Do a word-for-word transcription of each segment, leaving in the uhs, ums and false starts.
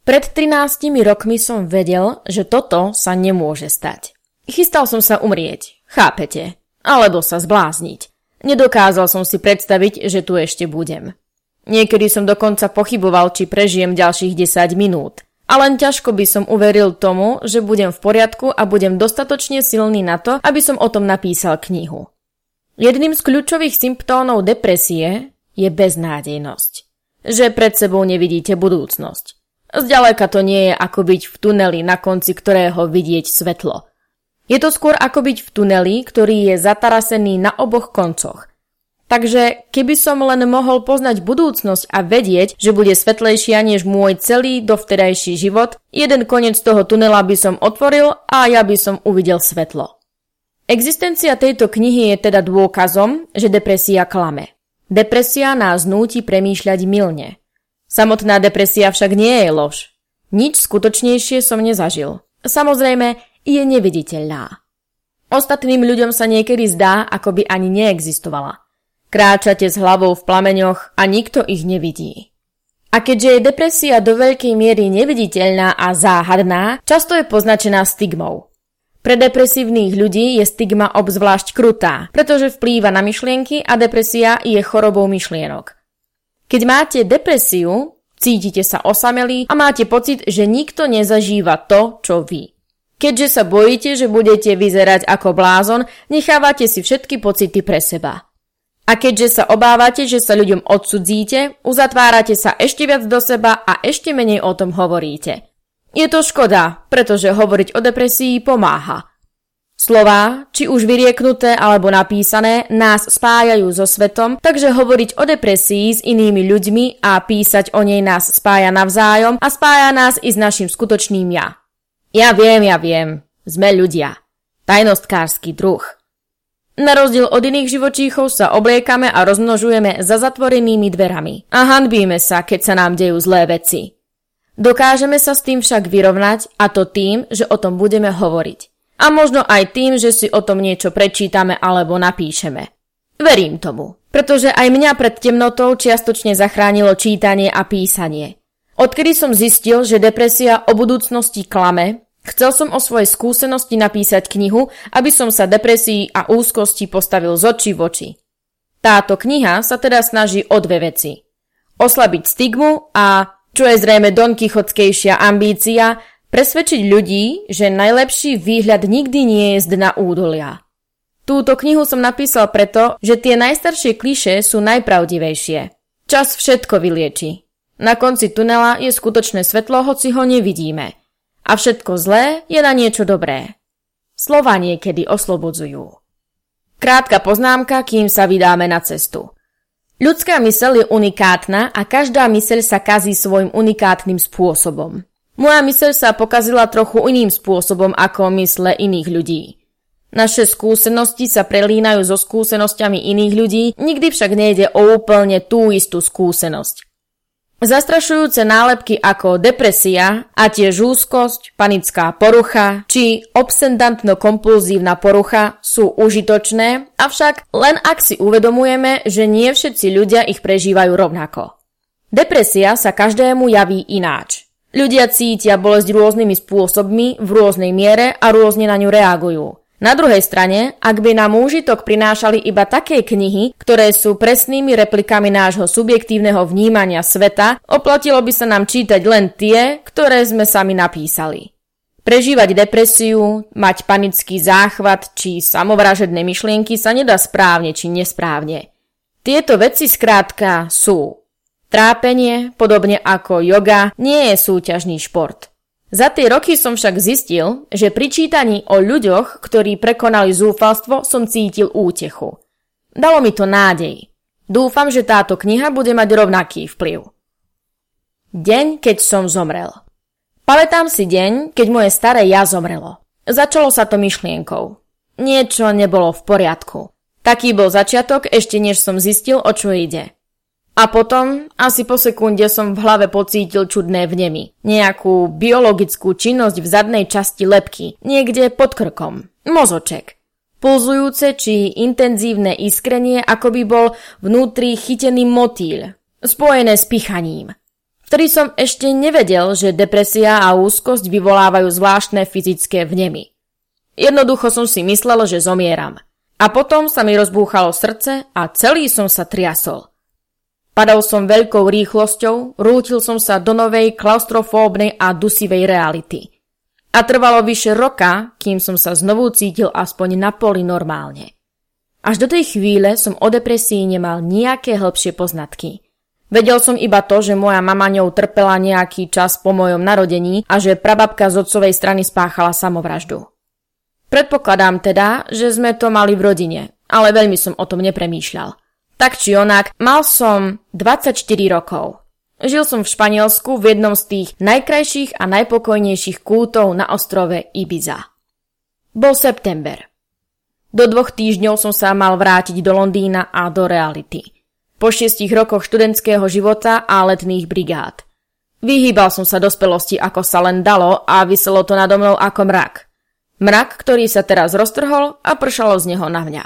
Pred trinástimi rokmi som vedel, že toto sa nemôže stať. Chystal som sa umrieť, chápete? Alebo sa zblázniť. Nedokázal som si predstaviť, že tu ešte budem. Niekedy som dokonca pochyboval, či prežijem ďalších desať minút. A len ťažko by som uveril tomu, že budem v poriadku a budem dostatočne silný na to, aby som o tom napísal knihu. Jedným z kľúčových symptómov depresie je beznádejnosť. Že pred sebou nevidíte budúcnosť. Zďaleka to nie je ako byť v tuneli, na konci ktorého vidieť svetlo. Je to skôr ako byť v tuneli, ktorý je zatarasený na oboch koncoch. Takže keby som len mohol poznať budúcnosť a vedieť, že bude svetlejšia než môj celý dovtedajší život, jeden koniec toho tunela by som otvoril a ja by som uvidel svetlo. Existencia tejto knihy je teda dôkazom, že depresia klame. Depresia nás núti premýšľať mylne. Samotná depresia však nie je lož. Nič skutočnejšie som nezažil. Samozrejme, je neviditeľná. Ostatným ľuďom sa niekedy zdá, ako by ani neexistovala. Kráčate s hlavou v plameňoch a nikto ich nevidí. A keďže je depresia do veľkej miery neviditeľná a záhadná, často je poznačená stigmou. Pre depresívnych ľudí je stigma obzvlášť krutá, pretože vplýva na myšlienky a depresia je chorobou myšlienok. Keď máte depresiu, cítite sa osamelí a máte pocit, že nikto nezažíva to, čo vy. Keďže sa bojíte, že budete vyzerať ako blázon, nechávate si všetky pocity pre seba. A keďže sa obávate, že sa ľuďom odsudzíte, uzatvárate sa ešte viac do seba a ešte menej o tom hovoríte. Je to škoda, pretože hovoriť o depresii pomáha. Slová, či už vyrieknuté alebo napísané, nás spájajú so svetom, takže hovoriť o depresii s inými ľuďmi a písať o nej nás spája navzájom a spája nás i s našim skutočným ja. Ja viem, ja viem, sme ľudia. Tajnostkársky druh. Na rozdiel od iných živočíchov sa obliekame a rozmnožujeme za zatvorenými dverami a hanbíme sa, keď sa nám dejú zlé veci. Dokážeme sa s tým však vyrovnať, a to tým, že o tom budeme hovoriť. A možno aj tým, že si o tom niečo prečítame alebo napíšeme. Verím tomu, pretože aj mňa pred temnotou čiastočne zachránilo čítanie a písanie. Odkedy som zistil, že depresia o budúcnosti klame, chcel som o svojej skúsenosti napísať knihu, aby som sa depresii a úzkosti postavil z očí v oči. Táto kniha sa teda snaží o dve veci. Oslabiť stigmu a, čo je zrejme donkichotskejšia ambícia, presvedčiť ľudí, že najlepší výhľad nikdy nie je z dna údolia. Túto knihu som napísal preto, že tie najstaršie klišé sú najpravdivejšie. Čas všetko vylieči. Na konci tunela je skutočné svetlo, hoci ho nevidíme. A všetko zlé je na niečo dobré. Slová niekedy oslobodzujú. Krátka poznámka, kým sa vydáme na cestu. Ľudská myseľ je unikátna a každá myseľ sa kazí svojim unikátnym spôsobom. Moja myseľ sa pokazila trochu iným spôsobom ako mysle iných ľudí. Naše skúsenosti sa prelínajú so skúsenosťami iných ľudí, nikdy však nejde o úplne tú istú skúsenosť. Zastrašujúce nálepky ako depresia a tiež úzkosť, panická porucha či obsedantno-kompulzívna porucha sú užitočné, avšak len ak si uvedomujeme, že nie všetci ľudia ich prežívajú rovnako. Depresia sa každému javí ináč. Ľudia cítia bolesť rôznymi spôsobmi, v rôznej miere a rôzne na ňu reagujú. Na druhej strane, ak by nám úžitok prinášali iba také knihy, ktoré sú presnými replikami nášho subjektívneho vnímania sveta, oplatilo by sa nám čítať len tie, ktoré sme sami napísali. Prežívať depresiu, mať panický záchvat či samovražedné myšlienky sa nedá správne či nesprávne. Tieto veci skrátka sú. Trápenie, podobne ako yoga, nie je súťažný šport. Za tie roky som však zistil, že pri čítaní o ľuďoch, ktorí prekonali zúfalstvo, som cítil útechu. Dalo mi to nádej. Dúfam, že táto kniha bude mať rovnaký vplyv. Deň, keď som zomrel. Pamätám si deň, keď moje staré ja zomrelo. Začalo sa to myšlienkou. Niečo nebolo v poriadku. Taký bol začiatok, ešte než som zistil, o čo ide. A potom, asi po sekunde som v hlave pocítil čudné vnemy. Nejakú biologickú činnosť v zadnej časti lebky, niekde pod krkom. Mozoček. Pulzujúce či intenzívne iskrenie, ako by bol vnútri chytený motýľ. Spojené s pichaním. Vtedy som ešte nevedel, že depresia a úzkosť vyvolávajú zvláštne fyzické vnemy. Jednoducho som si myslel, že zomieram. A potom sa mi rozbúchalo srdce a celý som sa triasol. Padal som veľkou rýchlosťou, rútil som sa do novej klaustrofóbnej a dusivej reality. A trvalo vyše roka, kým som sa znovu cítil aspoň na poli normálne. Až do tej chvíle som o depresii nemal nejaké hĺbšie poznatky. Vedel som iba to, že moja mama ňou trpela nejaký čas po mojom narodení a že prababka z otcovej strany spáchala samovraždu. Predpokladám teda, že sme to mali v rodine, ale veľmi som o tom nepremýšľal. Tak či onak, mal som dvadsaťštyri rokov. Žil som v Španielsku v jednom z tých najkrajších a najpokojnejších kútov na ostrove Ibiza. Bol september. Do dvoch týždňov som sa mal vrátiť do Londýna a do reality. Po šiestich rokoch študentského života a letných brigád. Vyhýbal som sa dospelosti ako sa len dalo a viselo to nado mnou ako mrak. Mrak, ktorý sa teraz roztrhol a pršalo z neho na mňa.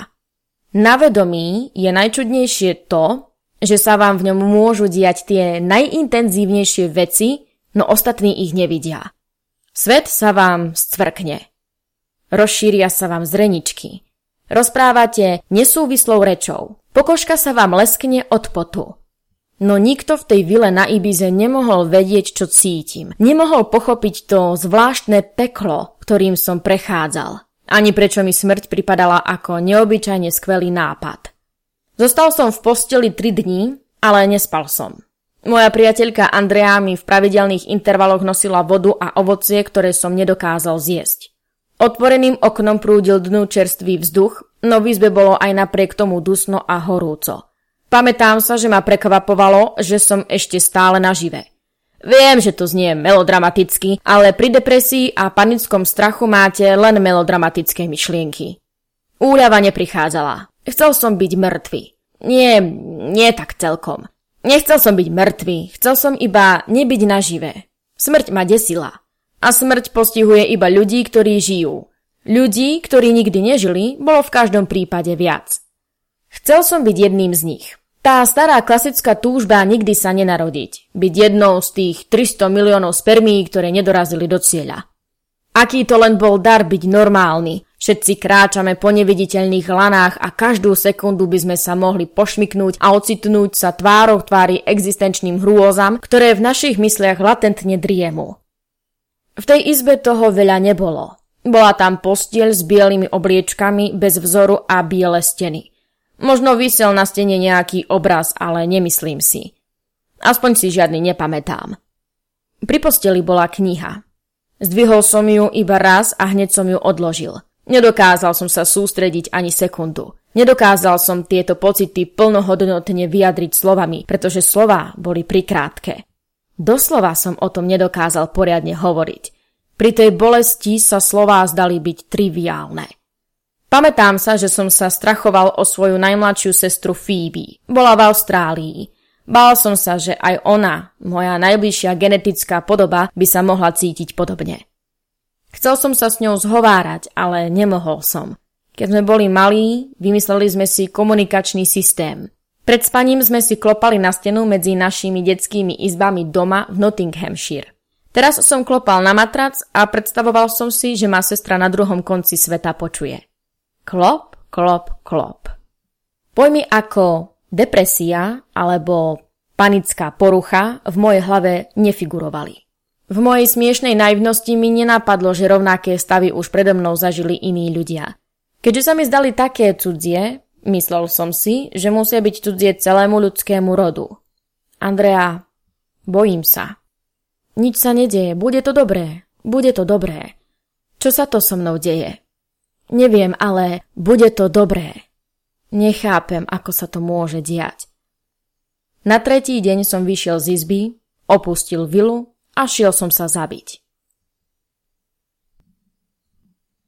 Na vedomí je najčudnejšie to, že sa vám v ňom môžu diať tie najintenzívnejšie veci, no ostatní ich nevidia. Svet sa vám scvrkne. Rozšíria sa vám zreničky. Rozprávate nesúvislou rečou. Pokožka sa vám leskne od potu. No nikto v tej vile na Ibize nemohol vedieť, čo cítim. Nemohol pochopiť to zvláštne peklo, ktorým som prechádzal. Ani prečo mi smrť pripadala ako neobyčajne skvelý nápad. Zostal som v posteli tri dní, ale nespal som. Moja priateľka Andrea mi v pravidelných intervaloch nosila vodu a ovocie, ktoré som nedokázal zjesť. Otvoreným oknom prúdil dnu čerstvý vzduch, no v izbe bolo aj napriek tomu dusno a horúco. Pamätám sa, že ma prekvapovalo, že som ešte stále nažive. Viem, že to znie melodramaticky, ale pri depresii a panickom strachu máte len melodramatické myšlienky. Úľava neprichádzala. Chcel som byť mŕtvy. Nie, nie tak celkom. Nechcel som byť mŕtvy, chcel som iba nebyť nažive. Smrť ma desila. A smrť postihuje iba ľudí, ktorí žijú. Ľudí, ktorí nikdy nežili, bolo v každom prípade viac. Chcel som byť jedným z nich. Tá stará klasická túžba nikdy sa nenarodiť. Byť jednou z tých tristo miliónov spermií, ktoré nedorazili do cieľa. Aký to len bol dar byť normálny. Všetci kráčame po neviditeľných lanách a každú sekundu by sme sa mohli pošmyknúť a ocitnúť sa tvárou v tvári existenčným hrôzam, ktoré v našich mysliach latentne driemu. V tej izbe toho veľa nebolo. Bola tam postieľ s bielými obliečkami bez vzoru a biele steny. Možno visel na stene nejaký obraz, ale nemyslím si. Aspoň si žiadny nepamätám. Pri posteli bola kniha. Zdvihol som ju iba raz a hneď som ju odložil. Nedokázal som sa sústrediť ani sekundu. Nedokázal som tieto pocity plnohodnotne vyjadriť slovami, pretože slová boli prikrátke. Doslova som o tom nedokázal poriadne hovoriť. Pri tej bolesti sa slová zdali byť triviálne. Pamätám sa, že som sa strachoval o svoju najmladšiu sestru Phoebe. Bola v Austrálii. Bál som sa, že aj ona, moja najbližšia genetická podoba, by sa mohla cítiť podobne. Chcel som sa s ňou zhovárať, ale nemohol som. Keď sme boli malí, vymysleli sme si komunikačný systém. Pred spaním sme si klopali na stenu medzi našimi detskými izbami doma v Nottinghamshire. Teraz som klopal na matrac a predstavoval som si, že ma sestra na druhom konci sveta počuje. Klop, klop, klop. Pojmy ako depresia alebo panická porucha v mojej hlave nefigurovali. V mojej smiešnej naivnosti mi nenapadlo, že rovnaké stavy už predo mnou zažili iní ľudia. Keďže sa mi zdali také cudzie, myslel som si, že musia byť cudzie celému ľudskému rodu. Andrea, bojím sa. Nič sa nedeje, bude to dobré, bude to dobré. Čo sa to so mnou deje? Neviem, ale bude to dobré. Nechápem, ako sa to môže diať. Na tretí deň som vyšiel z izby, opustil vilu a šiel som sa zabiť.